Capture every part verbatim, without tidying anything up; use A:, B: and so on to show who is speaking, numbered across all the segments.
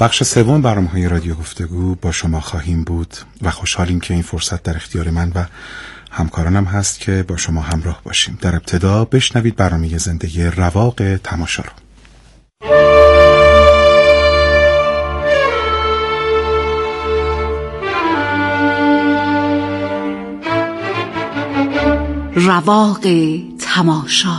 A: بخش سوم برنامه‌های رادیو گفتگو با شما خواهیم بود و خوشحالیم که این فرصت در اختیار من و همکارانم هست که با شما همراه باشیم. در ابتدا بشنوید برنامه زندگی رواق تماشا رو.
B: رواق تماشا.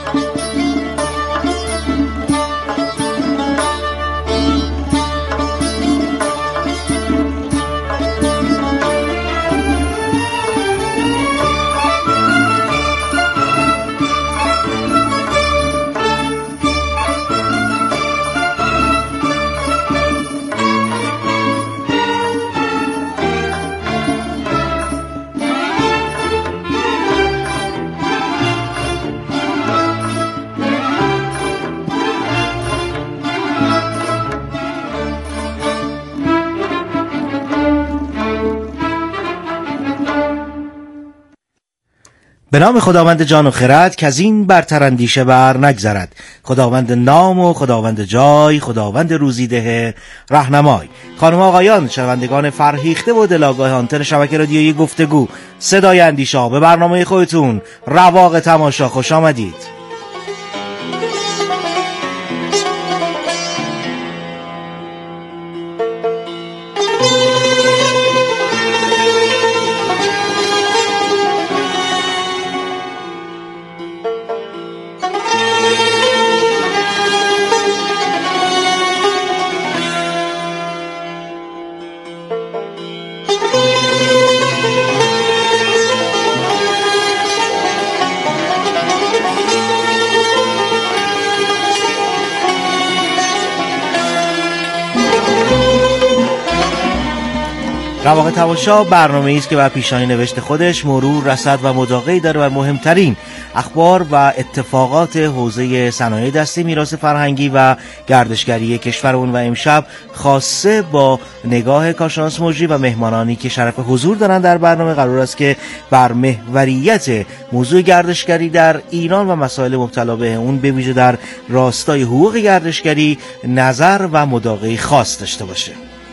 C: به نام خداوند جان و خرد که از این برتر اندیشه بر نگذرد، خداوند نام و خداوند جای، خداوند روزیده رهنمای. خانم آقایان، شنوندگان فرهیخته و دلاگاه آنتن شبکه رادیویی گفتگو صدای اندیشه، به برنامه خودتون رواق تماشا خوش آمدید. رواق تماشا برنامه‌ای است که بر پیشانی نوشته خودش مرور، رصد و مداقعی داره و مهمترین اخبار و اتفاقات حوزه صنایع دستی، میراث فرهنگی و گردشگری کشورمون. و امشب خاصه با نگاه کارشناس مجری و مهمانانی که شرف حضور دارن در برنامه قرار است که بر محوریت موضوع گردشگری در ایران و مسائل مبتلا به اون به ویژه در راستای حقوق گردشگری نظر و مداقعی خاص داشته باشه.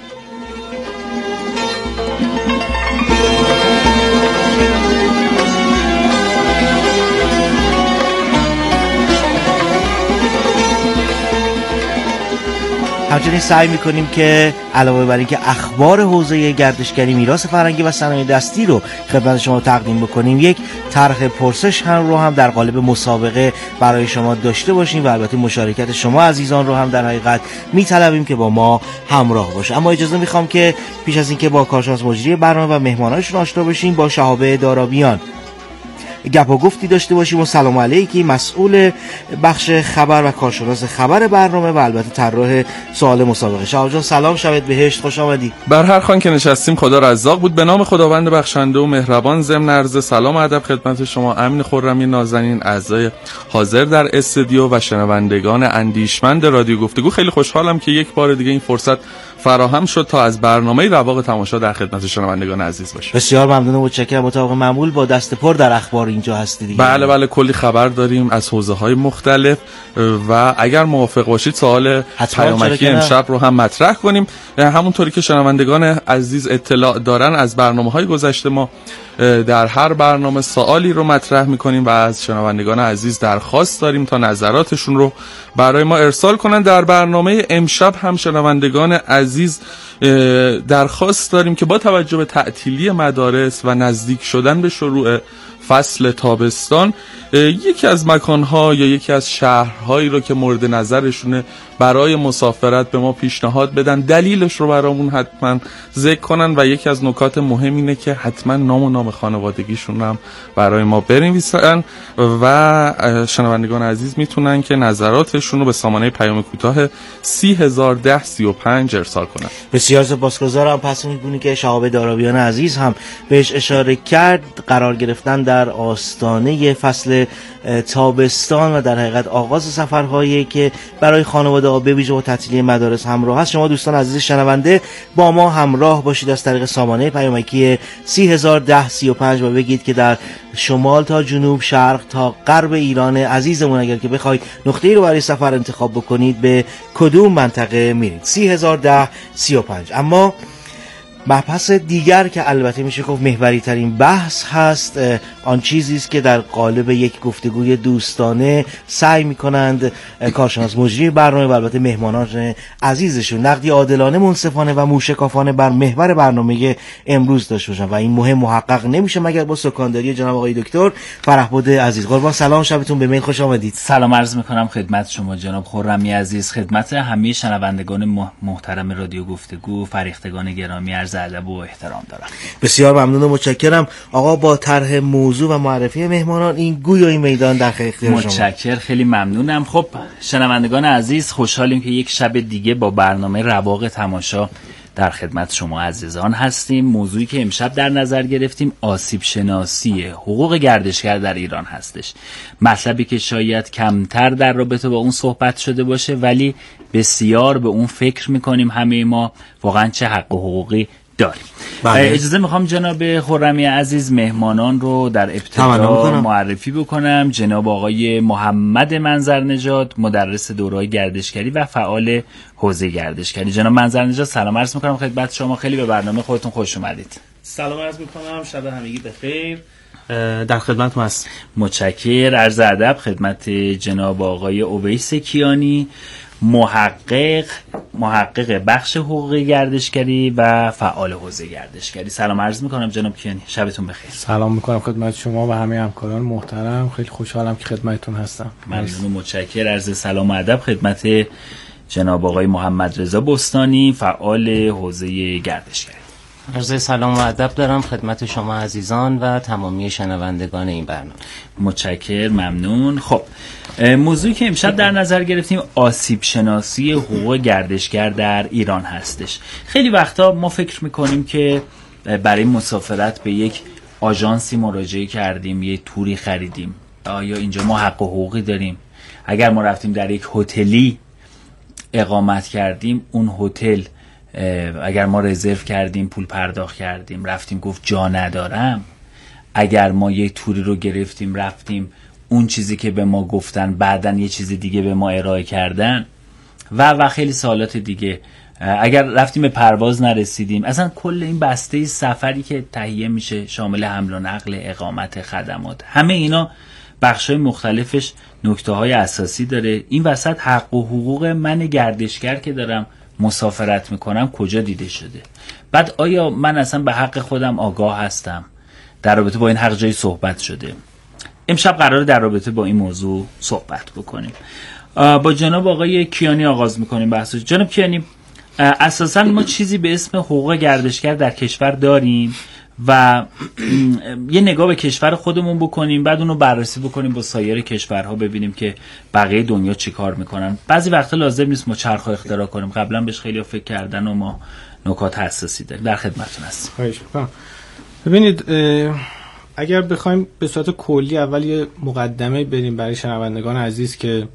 C: همچنین سعی میکنیم که علاوه بر اینکه اخبار حوزه گردشگری، میراث فرهنگی و صنایع دستی رو خدمت شما تقدیم بکنیم، یک طرح پرسش هم رو هم در قالب مسابقه برای شما داشته باشیم و البته مشارکت شما عزیزان رو هم در حقیقت میطلبیم که با ما همراه باشه. اما اجازه میخوام که پیش از اینکه با کارشناس مجری برنامه و مهمانانشون آشنا بشیم با شهاب دارابیان گپ و گفتی داشته باشیم. و سلام علیکی، مسئول بخش خبر و کارشناس خبر برنامه و البته طراح سوال مسابقه. شهاب جان سلام، شبت بهشت، خوش آمدی.
D: بر هر خوان که نشستیم خدا رزاق بود. به نام خداوند بخشنده و مهربان، ضمن عرض سلام و ادب خدمت شما امین خرمی نازنین، اعضای حاضر در استودیو و شنوندگان اندیشمند رادیو گفتگو. خیلی خوشحالم که یک بار دیگه این فرصت فراهم شد تا از برنامه رواق تماشا در خدمت شنوندگان عزیز باشیم.
C: بسیار ممنون و متشکرم. مطابق معمول با دست پر در اخبار اینجا هستی دیگه.
D: بله بله، کلی خبر داریم از حوزه‌های مختلف و اگر موافق باشید سوال پیامکی امشب رو هم مطرح کنیم. همونطوری که شنوندگان عزیز اطلاع دارن از برنامه‌های گذشته ما در هر برنامه سوالی رو مطرح می‌کنیم و از شنوندگان عزیز درخواست داریم تا نظراتشون رو برای ما ارسال کنن. در برنامه امشب هم شنوندگان عزیز درخواست داریم که با توجه به تعطیلی مدارس و نزدیک شدن به شروع فصل تابستان یکی از مکانها یا یکی از شهرهایی رو که مورد نظرشونه برای مسافرت به ما پیشنهاد بدن، دلیلش رو برامون حتما ذکر کنن و یکی از نکات مهم اینه که حتما نام و نام خانوادگیشون هم برای ما بنویسن و شنوندگان عزیز میتونن که نظراتشون رو به سامانه پیام کوتاه سی هزار ده سی و پنج ارسال کنن.
C: بسیار سپاسگزارم. پس می‌بینی که شهاب دارابیان عزیز هم بهش اشاره کرد، قرار گرفتن در آستانه فصل تابستان و در حقیقت آغاز سفرهایی که برای خانواده ها به ویژه با تعطیلی مدارس همراه هست. شما دوستان عزیز شنونده با ما همراه باشید از طریق سامانه پیامکی سی هزار و ده سی و پنج و بگید که در شمال تا جنوب، شرق تا غرب ایران عزیزمون اگر که بخواید نقطه‌ای رو برای سفر انتخاب بکنید به کدوم منطقه میرید. سی هزار و ده سی و پنج. اما مبحث دیگر که البته میشه گفت محوری ترین بحث هست، آن چیزی است که در قالب یک گفتگوی دوستانه سعی میکنند کارشناس مجری برنامه و البته مهمانان عزیزشون نقدی عادلانه، منصفانه و موشکافانه بر محور برنامه امروز داشته باشن و این مهم محقق نمیشه مگر با سکانداری جناب آقای دکتر فرهبد عزیز. قربان سلام، شبتون به میل خوش آمدید.
E: سلام عرض میکنم خدمت شما جناب خرمی عزیز، خدمت همه شنوندگان محترم رادیو گفتگو، فریختگان گرامی عرض ادب و احترام دارم.
C: بسیار ممنون و متشکرم آقا. با طرح موضوع و معرفی مهمانان این گوی و این میدان در اختیار شما.
E: متشکرم، خیلی ممنونم. خب شنوندگان عزیز، خوشحالیم که یک شب دیگه با برنامه رواق تماشا در خدمت شما عزیزان هستیم. موضوعی که امشب در نظر گرفتیم آسیب شناسی حقوق گردشگر در ایران هستش. مطلبی که شاید کمتر در رابطه با اون صحبت شده باشه ولی بسیار به اون فکر میکنیم همه ما واقعا چه حق و حقوقی داریم. بله. اجازه میخوام جناب خرمی عزیز مهمانان رو در ابتدا معرفی بکنم. جناب آقای محمد منظرنژاد، مدرس دوره‌های گردشگری و فعال حوزه گردشگری. جناب منظرنژاد سلام عرض میکنم خدمت شما، خیلی به برنامه خودتون خوش اومدید.
F: سلام عرض میکنم، شب همگی بخیر، در خدمتتون هستم.
E: متشکرم. عرض ادب خدمت جناب آقای اویس کیانی، محقق محقق بخش حقوق گردشگری و فعال حوزه گردشگری. سلام عرض میکنم جناب کیانی، شبتون بخیر.
F: سلام میکنم خدمت شما و همه همکاران محترم، خیلی خوشحالم که خدمتتون هستم.
E: ممنون و متشکرم. عرض سلام و ادب خدمت جناب آقای محمد رضا بستانی، فعال حوزه گردشگری.
G: عرض سلام و ادب دارم خدمت شما عزیزان و تمامی شنوندگان این برنامه.
E: متشکرم، ممنون. خب موضوعی که امشب در نظر گرفتیم آسیب شناسی حقوق گردشگر در ایران هستش. خیلی وقتا ما فکر میکنیم که برای مسافرت به یک آژانسی مراجعه کردیم، یک توری خریدیم، آیا اینجا ما حق و حقوقی داریم؟ اگر ما رفتیم در یک هتلی اقامت کردیم، اون هتل اگر ما رزرو کردیم، پول پرداخت کردیم، رفتیم گفت جا ندارم، اگر ما یه توری رو گرفتیم رفتیم اون چیزی که به ما گفتن بعدن یه چیز دیگه به ما ارائه کردن و و خیلی سوالات دیگه، اگر رفتیم به پرواز نرسیدیم، اصلا کل این بسته سفری که تهیه میشه شامل حمل و نقل، اقامت، خدمات، همه اینا بخشای مختلفش نکته‌های اساسی داره. این وسط حق و حقوق من گردشگر که دارم مسافرت میکنم کجا دیده شده؟ بعد آیا من اصلا به حق خودم آگاه هستم؟ در رابطه با این حق جایی صحبت شده. امشب قراره در رابطه با این موضوع صحبت بکنیم. با جناب آقای کیانی آغاز میکنیم بحثش. جناب کیانی، اساسا ما چیزی به اسم حقوق گردشگر در کشور داریم و یه نگاه به کشور خودمون بکنیم، بعد اونو بررسی بکنیم با سایر کشورها، ببینیم که بقیه دنیا چی کار میکنن. بعضی وقتا لازم نیست ما چرخو اختراع کنیم، قبلا بهش خیلی فکر کردن و ما نکات حساسی داریم. در خدمتتون هستم.
F: خواهش می‌کنم. ببینید، اگر بخوایم به صورت کلی اول یه مقدمه بریم برای شنوندگان عزیز که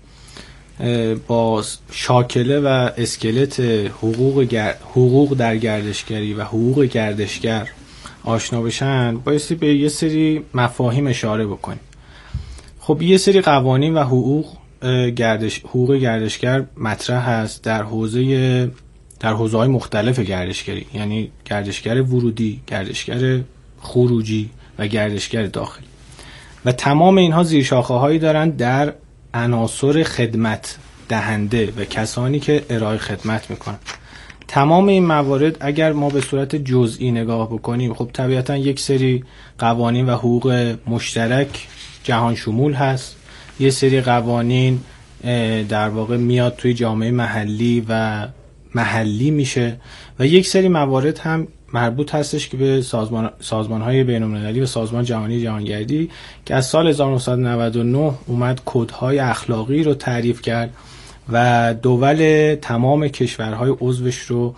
F: با شاکله و اسکلت حقوق گر... حقوق در گردشگری و حقوق گردشگر آشنا بشن، بایستی به یه سری مفاهیم اشاره بکنیم. خب یه سری قوانین و حقوق گردش حقوق گردشگر مطرح هست در حوزه در حوزه‌های مختلف گردشگری، یعنی گردشگر ورودی، گردشگر خروجی و گردشگر داخلی، و تمام اینها زیرشاخه‌هایی دارن در عناصر خدمت دهنده و کسانی که ارائه خدمت میکنن. تمام این موارد اگر ما به صورت جزئی نگاه بکنیم، خب طبیعتا یک سری قوانین و حقوق مشترک جهان شمول هست، یه سری قوانین در واقع میاد توی جامعه محلی و محلی میشه و یک سری موارد هم مربوط هستش که به سازمان سازمان‌های بین‌المللی و سازمان جهانی جهانگردی که از سال هزار و نهصد و نود و نه اومد کدهای اخلاقی رو تعریف کرد و دول تمام کشورهای عضوش رو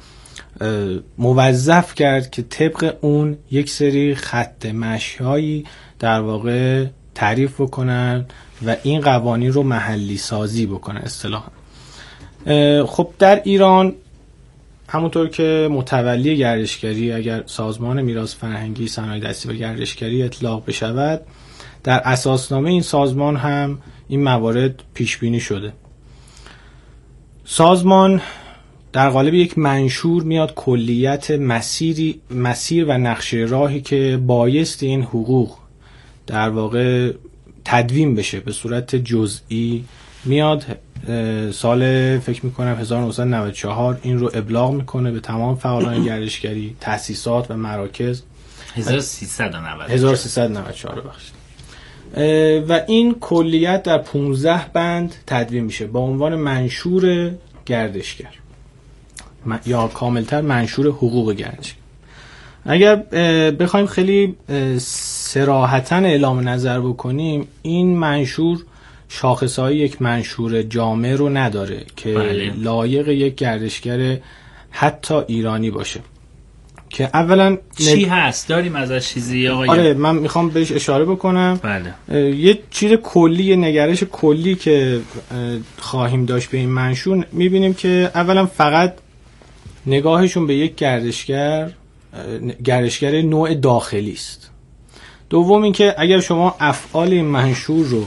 F: موظف کرد که طبق اون یک سری خط مشی‌هایی در واقع تعریف بکنن و این قوانین رو محلی سازی بکنن اصطلاحاً. خب در ایران همونطور که متولی گردشگری اگر سازمان میراث فرهنگی صنایع دستی و گردشگری اطلاق بشود، در اساسنامه این سازمان هم این موارد پیش بینی شده. سازمان در قالب یک منشور میاد کلیت مسیری مسیر و نقشه راهی که بایست این حقوق در واقع تدوین بشه به صورت جزئی میاد سال فکر میکنم هزار و نهصد و نود و چهار این رو ابلاغ میکنه به تمام فعالان گردشگری، تأسیسات و مراکز.
E: هزار و سیصد و نود
F: هزار و سیصد و نود و چهار بخشید. و این کلیت در پانزده بند تدوین میشه با عنوان منشور گردشگر یا کاملتر منشور حقوق گردشگر. اگر بخوایم خیلی صراحتاً اعلام نظر بکنیم، این منشور شاخصهای یک منشور جامع رو نداره که بله. لایق یک گردشگر حتی ایرانی باشه. که اولا
E: چی هست داریم ازش چیزی آقای؟
F: آره من میخوام بهش اشاره بکنم.
E: بله.
F: یه چیز کلی، یه نگرش کلی که خواهیم داشت به این منشور، میبینیم که اولا فقط نگاهشون به یک گردشگر گردشگر نوع داخلی است. دوم اینکه اگر شما افعال این منشور رو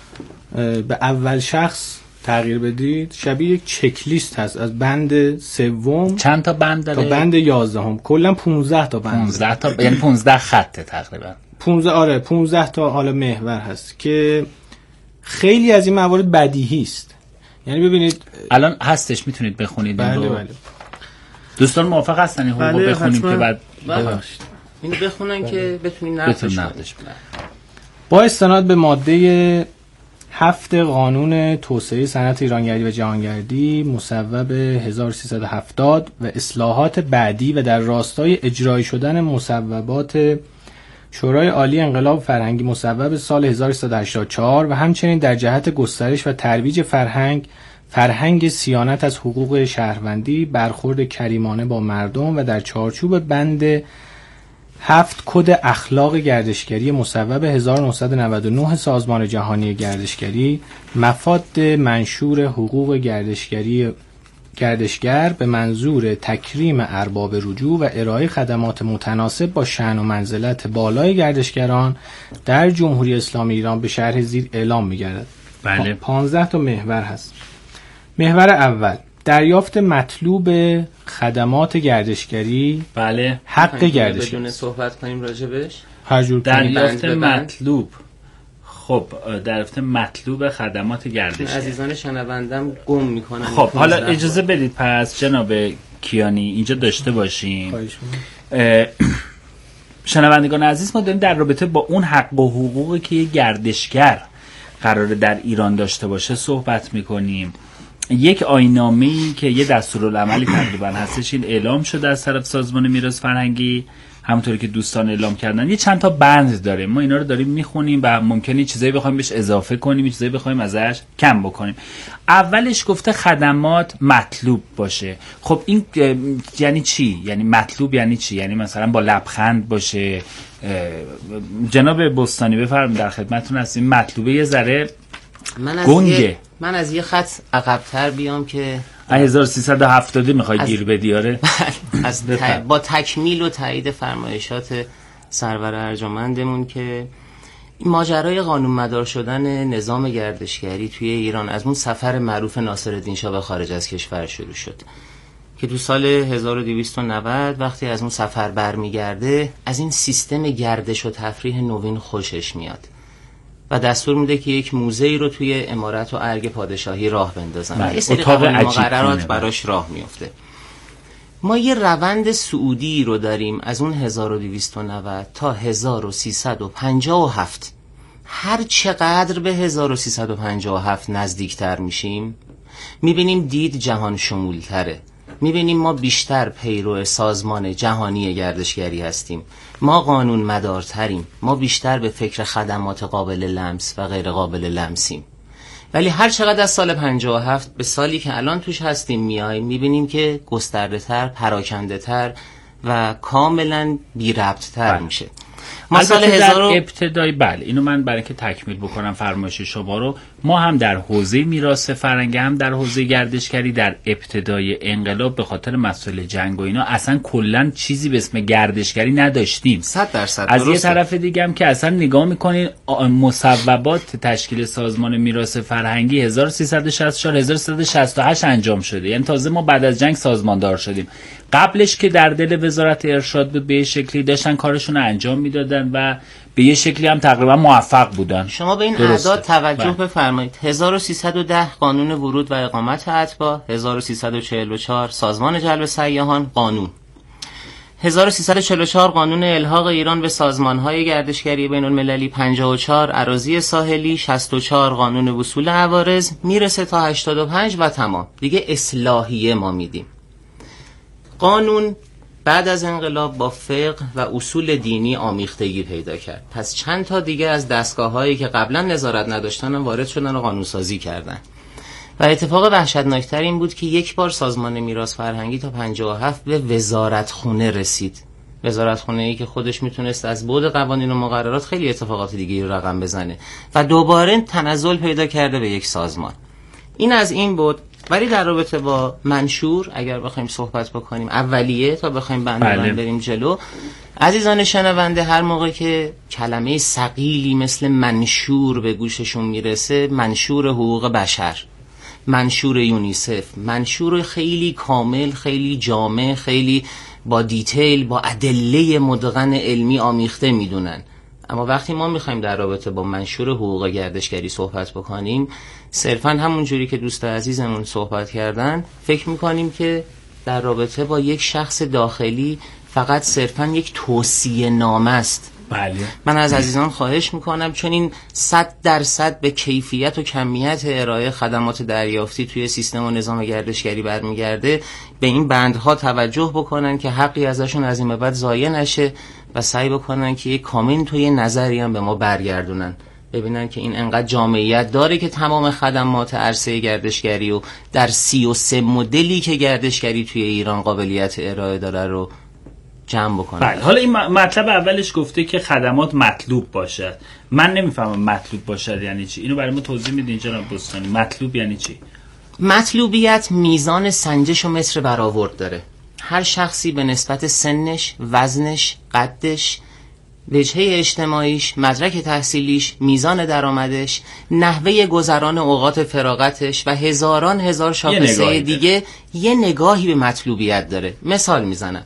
F: به اول شخص تغییر بدید، شبیه یک چک لیست هست از بند سوم
E: چند تا بند داره
F: تا بند یازدهم، کلا پانزده تا بند
E: پانزده تا یعنی پانزده خطه تقریبا
F: پانزده آره پانزده تا حالا محور هست که خیلی از این موارد بدیهی است. یعنی ببینید
E: الان هستش، میتونید بخونید.
F: بله این رو بله.
E: دوستان موافق هستن این حقوق
F: بله
E: بخونیم که بعد
G: ببخشید اینو بخونن بله. که بتونین نقدش کنید.
F: با استناد به ماده هفت قانون توسعه صنعت ایرانگردی و جهانگردی مصوب هزار و سیصد و هفتاد و اصلاحات بعدی و در راستای اجرایی شدن مصوبات شورای عالی انقلاب فرهنگی مصوب سال هزار و سیصد و هشتاد و چهار و همچنین در جهت گسترش و ترویج فرهنگ فرهنگ صیانت از حقوق شهروندی، برخورد کریمانه با مردم و در چارچوب بند هفت کد اخلاق گردشگری مصوب هزار و نهصد و نود و نه سازمان جهانی گردشگری، مفاد منشور حقوق گردشگری گردشگر به منظور تکریم ارباب رجوع و ارائه خدمات متناسب با شأن و منزلت بالای گردشگران در جمهوری اسلامی ایران به شرح زیر اعلام می‌گردد.
E: بله.
F: پانزده تا محور هست. محور اول دریافت مطلوب خدمات گردشگری.
E: بله.
F: حق گردشگری.
G: بدون صحبت کنیم راجبش.
F: هر جور
E: دریافت مطلوب. خب دریافت مطلوب خدمات گردشگری.
G: عزیزان شنوندم گم میکنن.
E: خب حالا اجازه بدید پس جناب کیانی اینجا داشته باشیم. شنوندگان عزیز، ما داریم در رابطه با اون حق و حقوقی که یه گردشگر قراره در ایران داشته باشه صحبت میکنیم. یک آیین‌نامه‌ای که یه دستورالعملی تقریبا هستش این اعلام شده از طرف سازمان میراث فرهنگی، همونطوری که دوستان اعلام کردن. یه چند تا بند داره، ما اینا رو داریم میخونیم و ممکنه چیزایی بخوایم بهش اضافه کنیم، چیزایی بخوایم ازش کم بکنیم. اولش گفته خدمات مطلوب باشه. خب این یعنی چی؟ یعنی مطلوب یعنی چی؟ یعنی مثلا با لبخند باشه؟ جناب بستانی بفرمایید، در خدمتتون هستیم. مطلوبه یه ذره
G: من از
E: گنگه.
G: یه من از یه خط عقب‌تر بیام که
E: هزار و سیصد و هفتاد میخوای گیر بدی. آره
G: از ت... با تکمیل و تایید فرمایشات سرور ارجمندمون که ماجرای قانون مدار شدن نظام گردشگری توی ایران از اون سفر معروف ناصرالدین شاه به خارج از کشور شروع شد که تو سال هزار و دویست و نود وقتی از اون سفر برمیگرده از این سیستم گردش و تفریح نوین خوشش میاد و دستور میده که یک موزه‌ای رو توی عمارت و ارگ پادشاهی راه بندازن و یه سری قوانین مقررات براش راه میفته. ما یه روند سعودی رو داریم از اون هزار و دویست و نود تا هزار و سیصد و پنجاه و هفت. هر چقدر به هزار و سیصد و پنجاه و هفت نزدیکتر میشیم میبینیم دید جهان شمولتره، میبینیم ما بیشتر پیرو سازمان جهانی گردشگری هستیم، ما قانون مدارتریم، ما بیشتر به فکر خدمات قابل لمس و غیر قابل لمسیم. ولی هر چقدر از سال پنجاه و هفت به سالی که الان توش هستیم میاییم میبینیم که گسترده تر، پراکنده تر و کاملا بی ربط تر میشه.
E: ما سال هزار و... ابتدایی بله اینو من برای که تکمیل بکنم فرمایش شما رو، ما هم در حوزه میراث فرهنگی هم در حوزه گردشگری در ابتدای انقلاب به خاطر مسائل جنگ و اینا اصلا کلا چیزی به اسم گردشگری نداشتیم.
G: صد درصد
E: از یه طرف دیگه هم که اصلا نگاه میکنین مصوبات تشکیل سازمان میراث فرهنگی هزار و سیصد و شصت و چهار هزار و سیصد و شصت و هشت انجام شده، یعنی تازه ما بعد از جنگ سازماندار شدیم. قبلش که در دل وزارت ارشاد بود به یه شکلی داشتن کارشون رو انجام میدادن و به یه شکلی هم تقریبا موفق بودن.
G: شما به این اعداد توجه بفرمایید. هزار و سیصد و ده قانون ورود و اقامت اتباع، هزار و سیصد و چهل و چهار سازمان جلب سیاحان قانون، هزار و سیصد و چهل و چهار قانون الحاق ایران به سازمان‌های گردشگری بین‌المللی، پنجاه و چهار اراضی ساحلی، شصت و چهار قانون وصول عوارض، میرسه تا هشتاد و پنج و تمام. دیگه اصلاحیه ما میدیم. قانون بعد از انقلاب با فقه و اصول دینی آمیختگی پیدا کرد. پس چند تا دیگه از دستگاه‌هایی که قبلا نظارت نداشتن وارد شدن و قانون‌سازی کردن. و اتفاق وحشتناکتر این بود که یک بار سازمان میراث فرهنگی تا پنجاه و هفت به وزارتخونه رسید. وزارتخونه‌ای که خودش میتونست از بعد قوانین و مقررات خیلی اتفاقات دیگه رو رقم بزنه و دوباره تنزل پیدا کرده به یک سازمان. این از این بود. ولی در رابطه با منشور اگر بخوایم صحبت بکنیم اولیه تا بخوایم بندبند بریم جلو، عزیزان شنونده هر موقع که کلمه ثقیلی مثل منشور به گوششون میرسه، منشور حقوق بشر، منشور یونیسف، منشور خیلی کامل، خیلی جامع، خیلی با دیتیل، با ادله مدغن علمی آمیخته میدونن. اما وقتی ما میخوایم در رابطه با منشور حقوق گردشگری صحبت بکنیم، صرفا همون جوری که دوست عزیزمون صحبت کردن فکر میکنیم که در رابطه با یک شخص داخلی فقط صرفا یک توصیه نامه است.
E: بله.
G: من از عزیزان خواهش میکنم چون این صد درصد به کیفیت و کمیت ارائه خدمات دریافتی توی سیستم و نظام گردشگری برمیگرده، به این بندها توجه بکنن که حقی ازشون از این به بعد ضایع نشه و سعی بکنن که یک کامنت و یه نظری هم به ما برگردونن، ببینن که این انقدر جامعیت داره که تمام خدمات عرصه گردشگری و در سی و سه مدلی که گردشگری توی ایران قابلیت ارائه داره رو جمع بکنن.
E: بله. حالا این مطلب اولش گفته که خدمات مطلوب باشد. من نمیفهمم مطلوب باشد یعنی چی. اینو برای ما توضیح میدین جناب بستانی؟ مطلوب یعنی چی؟
G: مطلوبیت میزان سنجش و متر برآورد داره. هر شخصی به نسبت سنش، وزنش، قدش، وجهه اجتماعیش، مدرک تحصیلیش، میزان درآمدش، نحوه گذران اوقات فراغتش و هزاران هزار شاخصه دیگه یه نگاهی به مطلوبیت داره. مثال میزنم.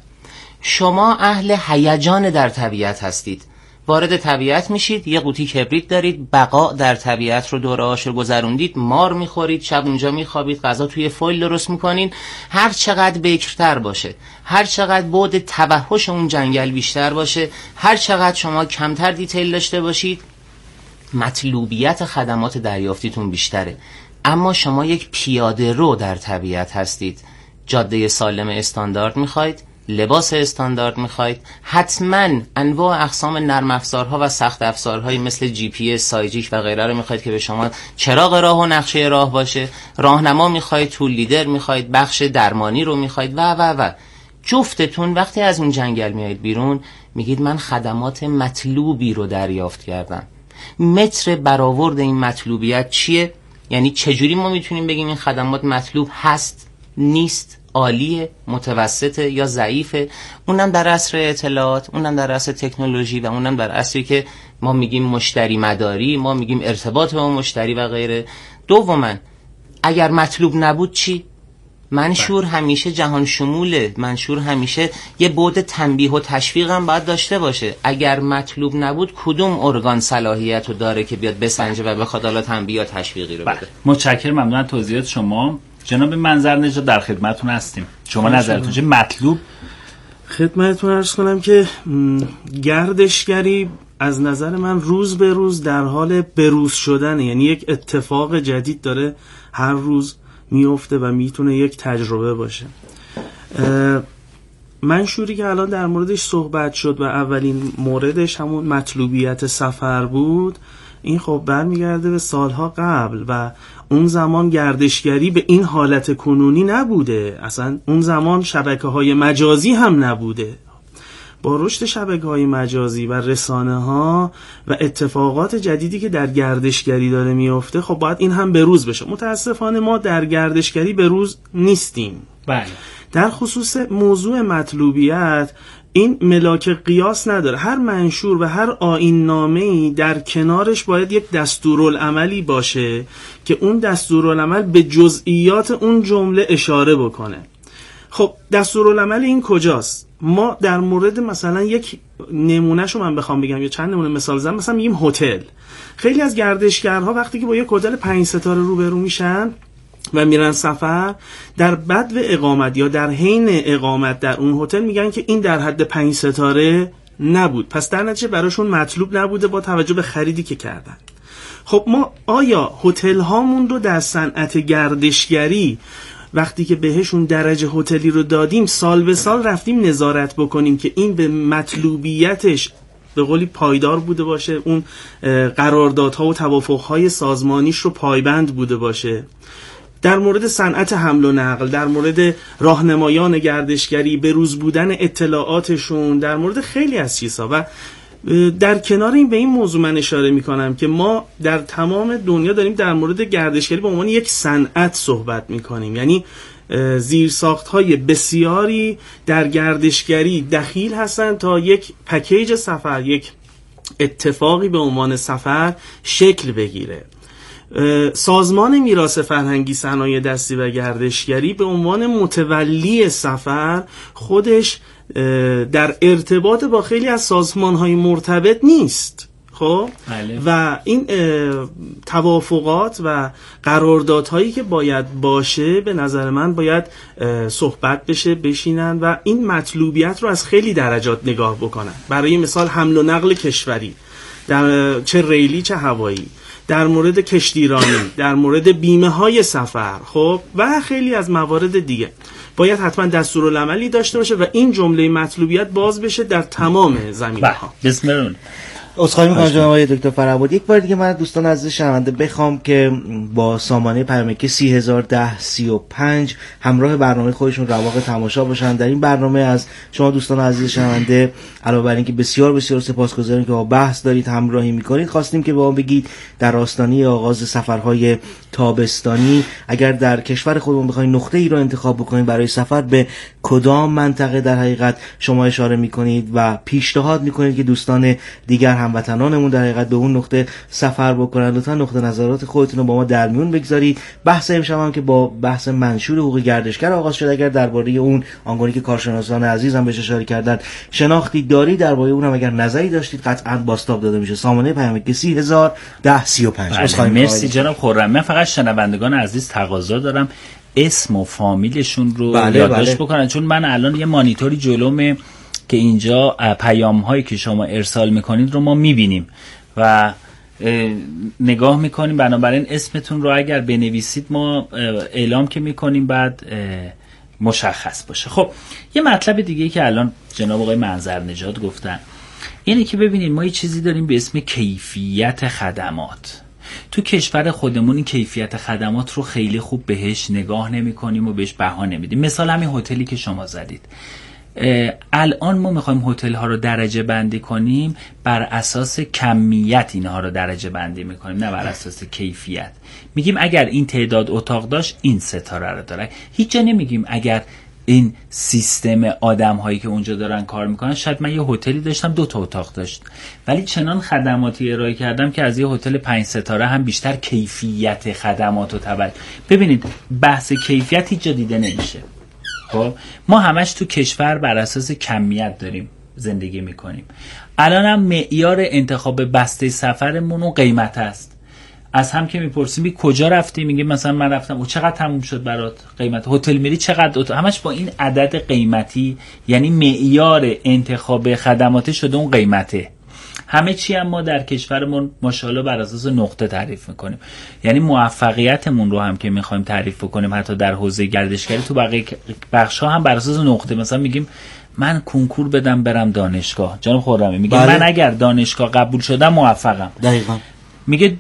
G: شما اهل هیجان در طبیعت هستید، وارد طبیعت میشید، یه قوطی کبریت دارید، بقا در طبیعت رو دوره هاش رو گذروندید، مار میخورید، شب اونجا میخوابید، غذا توی فویل درست میکنین. هر چقدر بکرتر باشه، هر چقدر بعد توحش اون جنگل بیشتر باشه، هر چقدر شما کمتر دیتیل داشته باشید، مطلوبیت خدمات دریافتیتون بیشتره. اما شما یک پیاده رو در طبیعت هستید، جاده سالم استاندارد میخواید، لباس استاندارد میخواید، حتما انواع اقسام نرم افزارها و سخت افزارهایی مثل جی پی اس، سایجیک و غیره رو میخواید که به شما چراغ راه و نقشه راه باشه، راهنما میخواید، تول لیدر میخواید، بخش درمانی رو میخواید و و و جفتتون وقتی از اون جنگل میایید بیرون میگید من خدمات مطلوبی رو دریافت کردم. متر برآورد این مطلوبیت چیه؟ یعنی چجوری ما میتونیم بگیم این خدمات مطلوب هست، نیست، عالیه، متوسطه یا ضعیفه؟ اونم در عصر اطلاعات، اونم در عصر تکنولوژی و اونم در عصری که ما میگیم مشتری مداری، ما میگیم ارتباط با مشتری و غیره. دوما اگر مطلوب نبود چی؟ منشور همیشه جهان شموله، منشور همیشه یه بعد تنبیه و تشویق هم باید داشته باشه. اگر مطلوب نبود کدوم ارگان صلاحیت رو داره که بیاد بسنجه و بخواد حالا تنبیه یا تشویقی رو بده؟
E: متشکرم، ممنون توضیحات شما. جناب منظر نژاد در خدمتتون هستیم. شما نظرتون چیه؟ مطلوب
H: خدمتتون عرض کنم که گردشگری از نظر من روز به روز در حال بروز شدنه، یعنی یک اتفاق جدید داره هر روز میفته و میتونه یک تجربه باشه. منشوری که الان در موردش صحبت شد و اولین موردش همون مطلوبیت سفر بود، این خب برمیگرده به سالها قبل و اون زمان گردشگری به این حالت کنونی نبوده، اصلا اون زمان شبکه‌های مجازی هم نبوده. با رشد شبکه‌های مجازی و رسانه‌ها و اتفاقات جدیدی که در گردشگری داره میفته، خب باید این هم بروز بشه. متاسفانه ما در گردشگری بروز نیستیم.
E: بله.
H: در خصوص موضوع مطلوبیت این ملاک قیاس نداره. هر منشور و هر آیین نامه‌ای در کنارش باید یک دستورالعملی باشه که اون دستورالعمل به جزئیات اون جمله اشاره بکنه. خب دستورالعمل این کجاست؟ ما در مورد مثلا یک نمونهشو من بخوام بگم یا چند نمونه مثال بزنم، مثلا میگیم هتل. خیلی از گردشگرها وقتی که با یک هتل پنج ستاره روبرو میشن و میرن سفر، در بدو اقامت یا در حین اقامت در اون هتل میگن که این در حد پنج ستاره نبود، پس در نتیجه براشون مطلوب نبوده با توجه به خریدی که کردن. خب ما آیا هتل هامون رو در صنعت گردشگری وقتی که بهشون درجه هتلی رو دادیم سال به سال رفتیم نظارت بکنیم که این به مطلوبیتش به قولی پایدار بوده باشه، اون قراردادها و توافقهای سازمانیش رو پایبند بوده باشه؟ در مورد صنعت حمل و نقل، در مورد راهنمایان گردشگری، بروز بودن اطلاعاتشون، در مورد خیلی از چیزها. و در کنار این به این موضوع من اشاره میکنم که ما در تمام دنیا داریم در مورد گردشگری به عنوان یک صنعت صحبت میکنیم، یعنی زیرساخت‌های بسیاری در گردشگری دخیل هستند تا یک پکیج سفر، یک اتفاقی به عنوان سفر شکل بگیره. سازمان میراث فرهنگی صنایع دستی و گردشگری به عنوان متولی سفر خودش در ارتباط با خیلی از سازمان‌های مرتبط نیست. خب
E: بله.
H: و این توافقات و قراردادهایی که باید باشه به نظر من باید صحبت بشه، بشینن و این مطلوبیت رو از خیلی درجات نگاه بکنن. برای مثال حمل و نقل کشوری، در چه ریلی چه هوایی، در مورد کشتیرانی، در مورد بیمه های سفر، خب و خیلی از موارد دیگه باید حتما دستورالعملی داشته باشه و این جمله مطلوبیت باز بشه در تمام زمینه‌ها.
C: بسم الله. عذرخواهی می‌کنم جناب آقای دکتر فرهاد. یک بار دیگه من دوستان عزیز شنونده بخوام که با سامانه پیامکی سی هزار و ده سی و پنج همراه برنامه خودشون رواق تماشا باشن. در این برنامه از شما دوستان عزیز شنونده علاوه بر اینکه بسیار بسیار سپاسگزاریم که با بحث دارید همراهی می‌کنید، خواستیم که به ما بگید در آستانه آغاز سفرهای تابستانی اگر در کشور خودمون بخواید نقطه‌ای رو انتخاب بکنید برای سفر، به کدام منطقه در حقیقت شما اشاره می‌کنید و پیشنهاد می‌کنید که دوستان دیگر هموطنانمون در حقیقت به اون نقطه سفر بکنن؟ لطفا نقطه نظرات خودتون رو با ما در میون بگذارید. بحث امشب هم که با بحث منشور حقوق گردشگر آغاز شد، اگر درباره اون آنگونه که کارشناسان عزیزم بهش اشاره کردن شناختی داری درباره اونم اگر نظری داشتید قطعاً بازتاب داده میشه. سامانه پیامکی سی هزار و ده سی و پنج.
E: مرسی جناب خرم. من فقط شنوندگان عزیز تقاضا دارم اسم و فامیلشون رو
C: بله
E: یادداشت
C: بله.
E: بکنن، چون من الان یه مانیتوری جلومه که اینجا پیام هایی که شما ارسال میکنید رو ما میبینیم و نگاه میکنیم، بنابراین اسمتون رو اگر بنویسید ما اعلام که میکنیم بعد مشخص باشه. خب یه مطلب دیگه که الان جناب آقای منظر نژاد گفتن اینه که ببینید ما یه چیزی داریم به اسم کیفیت خدمات. تو کشور خودمون این کیفیت خدمات رو خیلی خوب بهش نگاه نمی کنیم و بهش بها نمیدیم. مثال همین هتلی که شما زدید، الان ما میخوایم هتل ها رو درجه بندی کنیم، بر اساس کمیت اینها رو درجه بندی میکنیم نه بر اساس کیفیت. میگیم اگر این تعداد اتاق داشت این ستاره رو داره. هیچ جا نمیگیم اگر این سیستم آدم هایی که اونجا دارن کار میکنن، شاید من یه هتلی داشتم دو تا اتاق داشت ولی چنان خدماتی ارائه کردم که از یه هتل پنج ستاره هم بیشتر کیفیت خدمات رو تبدیل. ببینید بحث کیفیت هیچ جا دیده نمیشه. خب ما همش تو کشور بر اساس کمیت داریم زندگی میکنیم. الان هم معیار انتخاب بسته سفرمون و قیمت است. از هم که میپرسیم بی کجا رفتی، میگه مثلا من رفتم و چقدر تموم شد برات قیمت هتل میری چقدر اتاق، همش با این عدد قیمتی، یعنی معیار انتخاب خدمات شده اون قیمته. همه چی هم ما در کشورمون ماشاءالله بر اساس نقطه تعریف میکنیم، یعنی موفقیتمون رو هم که میخوایم تعریف کنیم حتی در حوزه گردشگری تو بقیه بخش‌ها هم بر اساس نقطه. مثلا میگیم من کنکور بدم برم دانشگاه، جناب خرمی میگه بله. من اگر دانشگاه قبول شدم موفقم.
C: دقیقاً.
E: میگه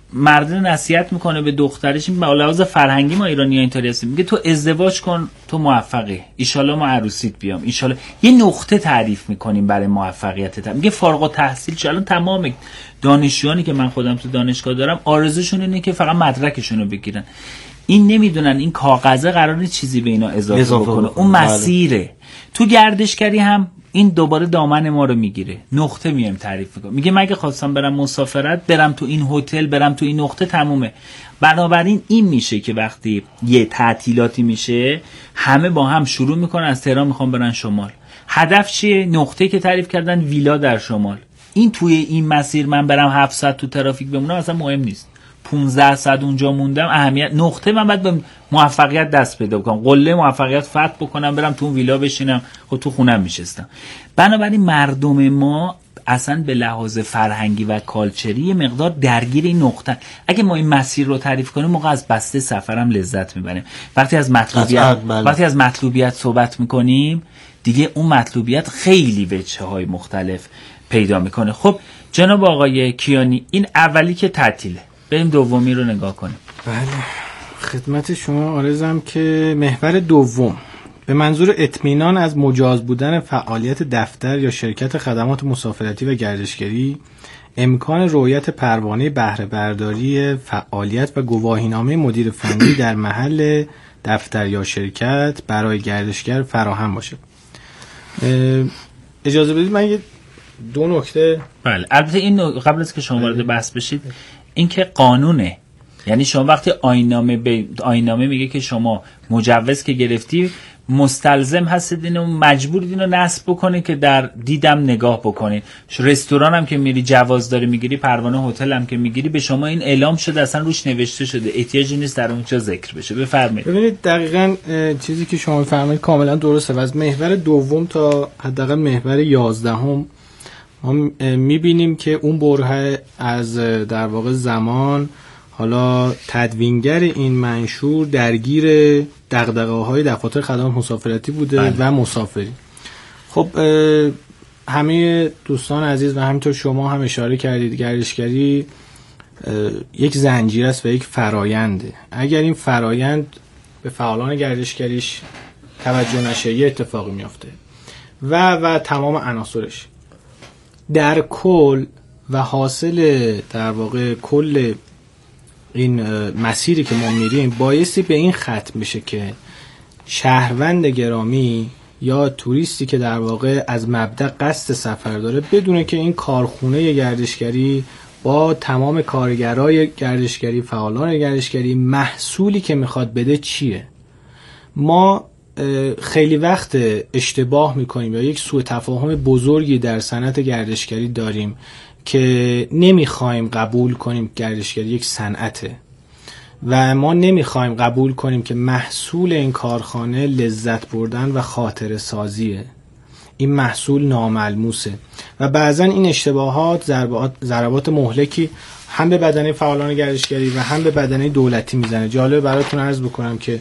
E: مرد نصیحت میکنه به دخترش، به لحاظ فرهنگی ما ایرانی‌ها اینطوری هستیم، میگه تو ازدواج کن تو موفقی، ایشالله ما عروسیت بیام، ایشالله. یه نقطه تعریف میکنیم برای موفقیت. میگه فارغ التحصیل شو. الان تمام دانشجویانی که من خودم تو دانشگاه دارم آرزوشون اینه که فقط مدرکشون رو بگیرن. این نمیدونن این کاغذه قراره چیزی به اینا اضافه, اضافه بکنه. اون مسیره. تو گردشگری هم این دوباره دامن ما رو میگیره. نقطه میام تعریف میکنم. میگه مگه خواستم برم مسافرت، برم تو این هتل، برم تو این نقطه، تمومه. بنابراین این میشه که وقتی یه تعطیلاتی میشه همه با هم شروع میکنن از تهران میخوان برن شمال. هدف چیه؟ نقطه که تعریف کردن ویلا در شمال. این توی این مسیر من برم هفت ساعت تو ترافیک بمونم اصلا مهم نیست. پانزده ساعت اونجا موندم اهمیت، نقطه من بعد به موفقیت دست پیدا بکنم، قله موفقیت فتح بکنم، برم تو اون ویلا بشینم، خب تو خونم میشستم. بنابراین مردم ما اصلا به لحاظ فرهنگی و کالچری یه مقدار درگیر این نقطه. اگه ما این مسیر رو تعریف کنیم موقع از بسته سفرم لذت میبریم. وقتی از مطلوبیت وقتی از مطلوبیت صحبت میکنیم دیگه اون مطلوبیت خیلی وجه‌های مختلف پیدا میکنه. خب جناب آقای کیانی، این اولی که تعطیله، بریم دومی رو نگاه کنیم.
F: بله خدمت شما عرضم که محور دوم به منظور اطمینان از مجاز بودن فعالیت دفتر یا شرکت خدمات مسافرتی و گردشگری، امکان رؤیت پروانه بهره برداری فعالیت و گواهینامه مدیر فنی در محل دفتر یا شرکت برای گردشگر فراهم باشه. اجازه بدید من یه دو نکته.
E: بله البته این قبل از که شما وارد بحث بشید، این که قانونه، یعنی شما وقتی آیین‌نامه به آیین‌نامه میگه که شما مجوز که گرفتی مستلزم هستید اینو مجبورید اینو نصب بکنید که در دیدم نگاه بکنید. رستوران هم که میری جواز داری میگیری، پروانه هتل هم که میگیری، به شما این اعلام شده، اصلا روش نوشته شده، احتیاجی نیست در اونجا ذکر بشه. بفرمایید.
F: ببینید دقیقاً چیزی که شما میفرمایید کاملا درسته و از محور دوم تا حداقل محور یازدهم ما میبینیم که اون بره از در واقع زمان، حالا تدوینگر این منشور درگیر دغدغه‌های دفاتر خدمات مسافرتی بوده بله. و مسافری. خب همه دوستان عزیز و همینطور شما هم اشاره کردید گردشگری یک زنجیر است و یک فراینده. اگر این فرایند به فعالان گردشگریش توجه نشه یه اتفاقی میافته و و تمام عناصرش در کل و حاصل در واقع کل این مسیری که ما میریم بایستی به این ختم بشه که شهروند گرامی یا توریستی که در واقع از مبدأ قصد سفر داره بدونه که این کارخونه گردشگری با تمام کارگرای گردشگری، فعالان گردشگری، محصولی که میخواد بده چیه. ما خیلی وقت اشتباه میکنیم یا یک سوء تفاهم بزرگی در صنعت گردشگری داریم که نمیخوایم قبول کنیم گردشگری یک صنعته و ما نمیخوایم قبول کنیم که محصول این کارخانه لذت بردن و خاطره سازیه. این محصول ناملموسه و بعضا این اشتباهات ضربات ضربات مهلکی هم به بدنه فعالان گردشگری و هم به بدنه دولتی میزنه. جالب براتون عرض بکنم که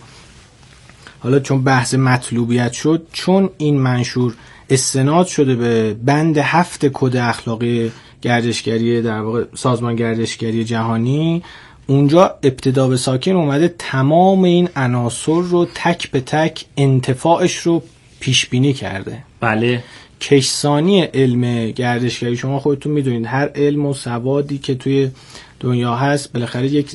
F: حالا چون بحث مطلوبیت شد، چون این منشور استناد شده به بند هفت کد اخلاقی گردشگری در واقع سازمان گردشگری جهانی، اونجا ابتدا به ساکن اومده تمام این عناصر رو تک به تک انتفاعش رو پیش بینی کرده.
E: بله
F: کشسانی علم گردشگری، شما خودتون میدونید هر علم و سوادی که توی دنیا هست بالاخره یک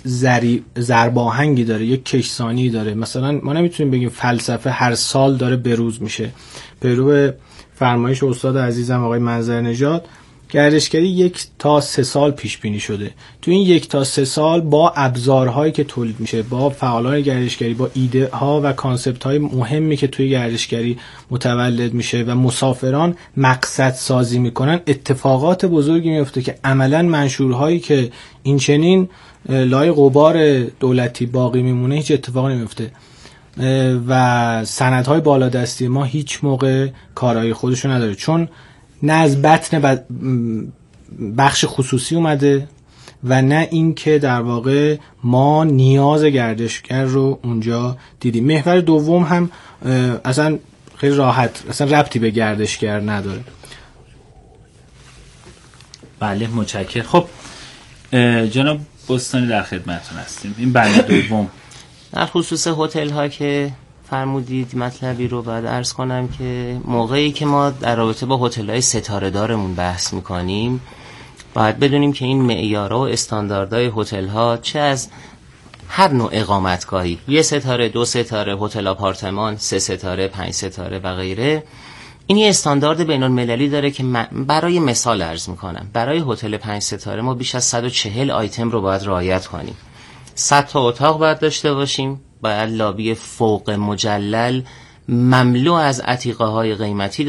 F: ضرباهنگی داره، یک کشسانی داره. مثلا ما نمیتونیم بگیم فلسفه هر سال داره بروز میشه. پیرو فرمایش استاد عزیزم آقای منظرنژاد، گردشگری یک تا سه سال پیش بینی شده. تو این یک تا سه سال با ابزارهایی که تولید میشه، با فعالان گردشگری، با ایده ها و کانسپت های مهمی که توی گردشگری متولد میشه و مسافران مقصد سازی میکنن، اتفاقات بزرگی میفته که عملا منشورهایی که این چنین لای غبار دولتی باقی میمونه هیچ اتفاقی نمیفته و سندهای بالادستی ما هیچ موقع کارهای خودشو نداره، چون نه از بطن بخش خصوصی اومده و نه این که در واقع ما نیاز گردشگر رو اونجا دیدیم. محور دوم هم اصلا خیلی راحت، اصلا ربطی به گردشگر نداره.
E: بله متشکرم. خب جناب بستانی در خدمتتون هستیم. این بند دوم
G: در خصوص هتل ها که فرمودید مطلبی رو بعد عرض کنم که موقعی که ما در رابطه با هتل های ستاره دارمون بحث میکنیم باید بدونیم که این معیارها و استانداردهای هتل ها چه از هر نوع اقامتگاهی، یه ستاره، دو ستاره، هتل آپارتمان، سه ستاره، پنج ستاره و غیره، این یه استاندارد بین المللی داره که برای مثال عرض میکنم برای هتل پنج ستاره ما بیش از صد و چهل آیتم رو باید رعایت کنیم. صد تا اتاق باید داشته باشیم، باید لابی فوق مجلل مملو از عتیقه های قیمتی